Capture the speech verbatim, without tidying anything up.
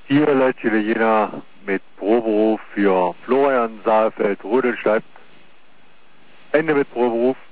Hier Leitstelle Jena mit Proberuf für Florian Saalfeld-Rudelstadt. Ende mit Proberuf.